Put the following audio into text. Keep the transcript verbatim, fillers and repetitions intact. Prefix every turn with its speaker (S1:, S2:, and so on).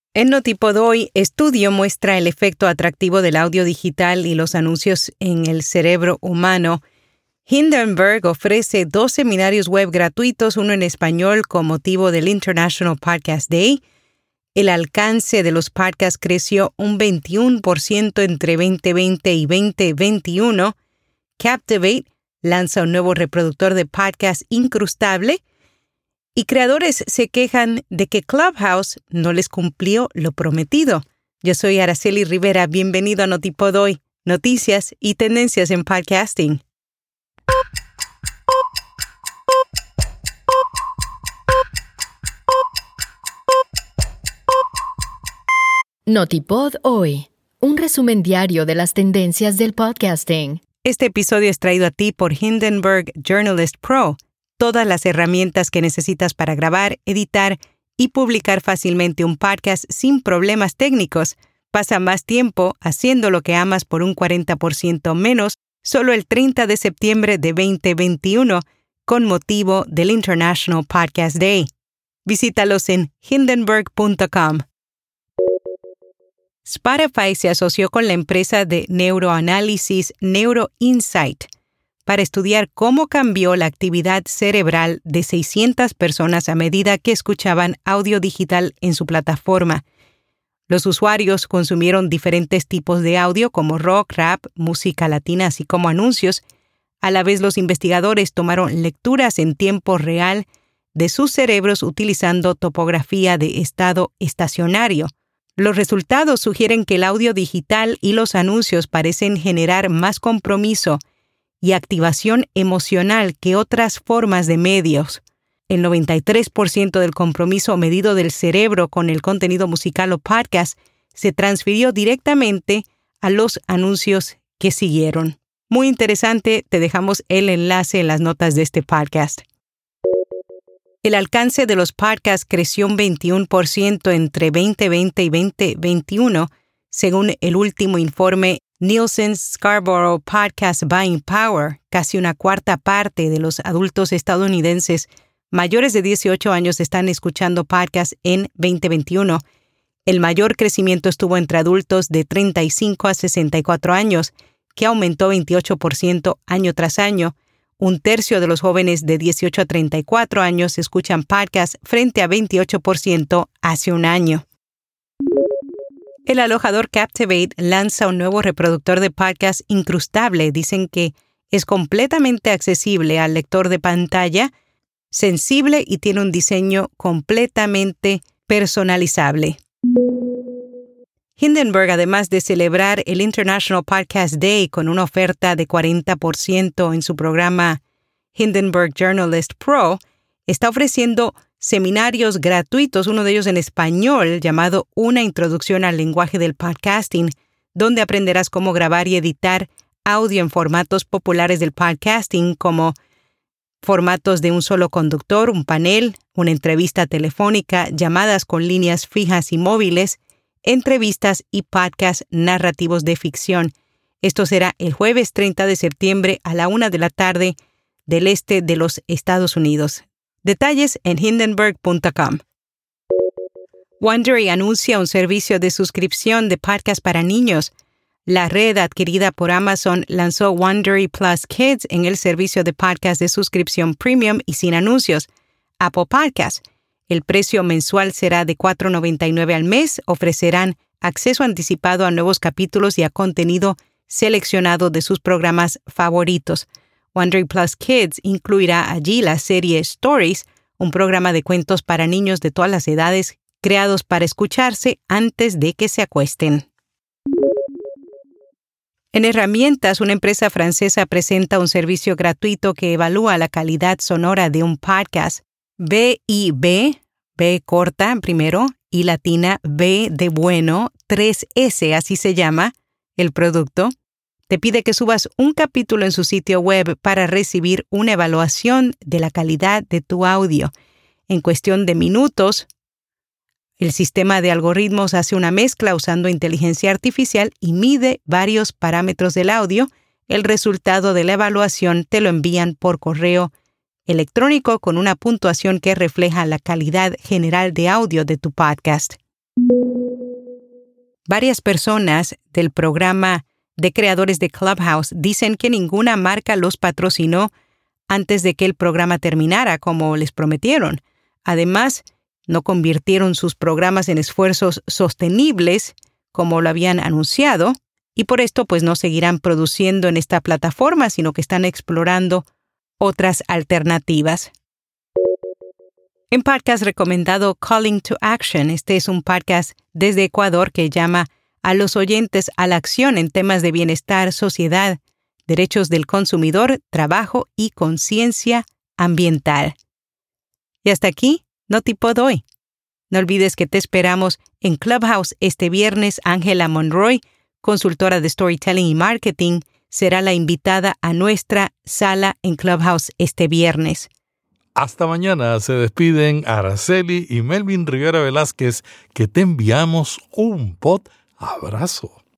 S1: En Notipod hoy, estudio muestra el efecto atractivo del audio digital y los anuncios en el cerebro humano. Hindenburg ofrece dos seminarios web gratuitos, uno en español con motivo del International Podcast Day. El alcance de los podcasts creció un veintiuno por ciento entre veinte veinte y veinte veintiuno. Captivate lanza un nuevo reproductor de podcast incrustable. Y creadores se quejan de que Clubhouse no les cumplió lo prometido. Yo soy Araceli Rivera. Bienvenido a Notipod hoy. Noticias y tendencias en podcasting.
S2: Notipod hoy. Un resumen diario de las tendencias del podcasting.
S1: Este episodio es traído a ti por Hindenburg Journalist Pro. Todas las herramientas que necesitas para grabar, editar y publicar fácilmente un podcast sin problemas técnicos. Pasa más tiempo haciendo lo que amas por un cuarenta por ciento menos solo el treinta de septiembre de veinte veintiuno con motivo del International Podcast Day. Visítalos en hindenburg punto com. Spotify se asoció con la empresa de neuroanálisis NeuroInsight para estudiar cómo cambió la actividad cerebral de seiscientas personas a medida que escuchaban audio digital en su plataforma. Los usuarios consumieron diferentes tipos de audio como rock, rap, música latina, así como anuncios. A la vez, los investigadores tomaron lecturas en tiempo real de sus cerebros utilizando topografía de estado estacionario. Los resultados sugieren que el audio digital y los anuncios parecen generar más compromiso y activación emocional que otras formas de medios. El noventa y tres por ciento del compromiso medido del cerebro con el contenido musical o podcast se transfirió directamente a los anuncios que siguieron. Muy interesante, te dejamos el enlace en las notas de este podcast. El alcance de los podcasts creció un veintiuno por ciento entre veinte veinte y veinte veintiuno, según el último informe Nielsen Scarborough Podcast Buying Power. Casi una cuarta parte de los adultos estadounidenses mayores de dieciocho años están escuchando podcasts en veinte veintiuno. El mayor crecimiento estuvo entre adultos de treinta y cinco a sesenta y cuatro años, que aumentó veintiocho por ciento año tras año. Un tercio de los jóvenes de dieciocho a treinta y cuatro años escuchan podcasts frente a veintiocho por ciento hace un año. El alojador Captivate lanza un nuevo reproductor de podcast incrustable. Dicen que es completamente accesible al lector de pantalla, sensible y tiene un diseño completamente personalizable. Hindenburg, además de celebrar el International Podcast Day con una oferta de cuarenta por ciento en su programa Hindenburg Journalist Pro, está ofreciendo seminarios gratuitos, uno de ellos en español, llamado Una Introducción al Lenguaje del Podcasting, donde aprenderás cómo grabar y editar audio en formatos populares del podcasting, como formatos de un solo conductor, un panel, una entrevista telefónica, llamadas con líneas fijas y móviles, entrevistas y podcasts narrativos de ficción. Esto será el jueves treinta de septiembre a la una de la tarde del este de los Estados Unidos. Detalles en hindenburg punto com. Wondery anuncia un servicio de suscripción de podcast para niños. La red adquirida por Amazon lanzó Wondery Plus Kids en el servicio de podcast de suscripción premium y sin anuncios, Apple Podcasts. El precio mensual será de cuatro noventa y nueve al mes. Ofrecerán acceso anticipado a nuevos capítulos y a contenido seleccionado de sus programas favoritos. Wondery Plus Kids incluirá allí la serie Stories, un programa de cuentos para niños de todas las edades creados para escucharse antes de que se acuesten. En herramientas, una empresa francesa presenta un servicio gratuito que evalúa la calidad sonora de un podcast. B I B, B corta primero, y latina, B de bueno, tres ese, así se llama el producto. Te pide que subas un capítulo en su sitio web para recibir una evaluación de la calidad de tu audio. En cuestión de minutos, el sistema de algoritmos hace una mezcla usando inteligencia artificial y mide varios parámetros del audio. El resultado de la evaluación te lo envían por correo electrónico con una puntuación que refleja la calidad general de audio de tu podcast. Varias personas del programa de creadores de Clubhouse dicen que ninguna marca los patrocinó antes de que el programa terminara, como les prometieron. Además, no convirtieron sus programas en esfuerzos sostenibles, como lo habían anunciado, y por esto pues no seguirán produciendo en esta plataforma, sino que están explorando otras alternativas. En podcast recomendado Calling to Action, este es un podcast desde Ecuador que llama a los oyentes a la acción en temas de bienestar, sociedad, derechos del consumidor, trabajo y conciencia ambiental. Y hasta aquí, Notipod hoy. No olvides que te esperamos en Clubhouse este viernes. Ángela Monroy, consultora de Storytelling y Marketing, será la invitada a nuestra sala en Clubhouse este viernes.
S3: Hasta mañana. Se despiden Araceli y Melvin Rivera Velázquez, que te enviamos un pod abrazo.